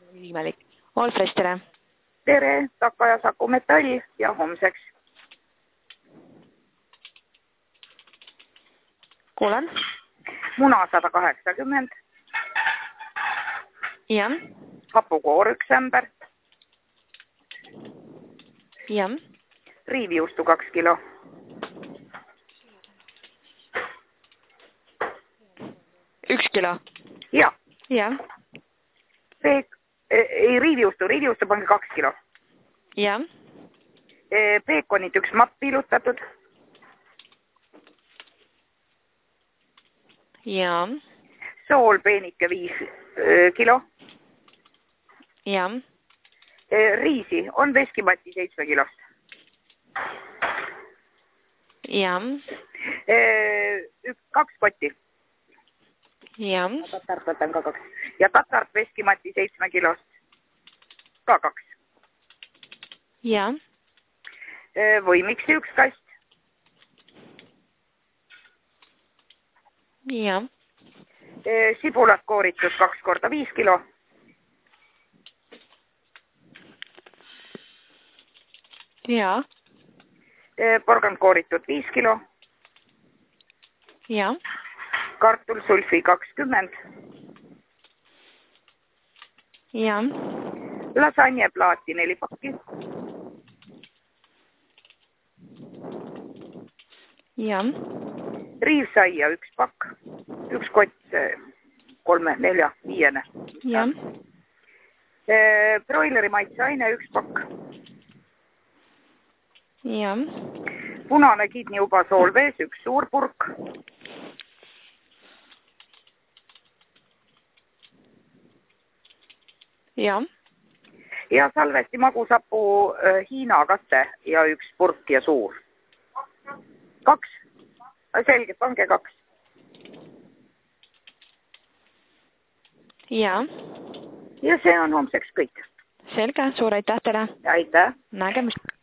Imelik. Alfred, tere! Tere, Taka ja Saku Metall ja homseks. Kuulen. Muna 180. Jah. Hapukoor 1 ämber. Jah. Riivijuustu 2 kilo. Üks kilo. Ja. Jah. Ei, riivijuustu pange 2 kilo. Jah. Peekonit 1 mapp piilutatud. Jah. Soolpeenike 5 kilo. Jah. Riisi on veskimati 7 kilost. Jah. 2 kotti. Jah. Tatart võtan ka 2. Ja tatart veskimati 7 kilost. Ka 2. Jah. Võimiksi 1 kast. Jah. Sibulat kooritus 2 korda 5 kilo. Jah. Porgand kooritud 5 kilo. Jah. Kartul sulfi 20. Jah. Lasanjeplaati 4 pakki. Jah. Riivsaia 1 pakk. 1 kott 3, 4, 5. Jah. Broileri maitseaine 1 pakk. Jah. Punane kidniuba soolvees 1 suur purk. Jah. Ja salvesti magusapu Hiina kaste ja 1 purk ja suur. 2. Selge, pange 2. Jah. Ja see on homseks kõik. Selge, suur aitäh teile. Aitäh. Nägemist.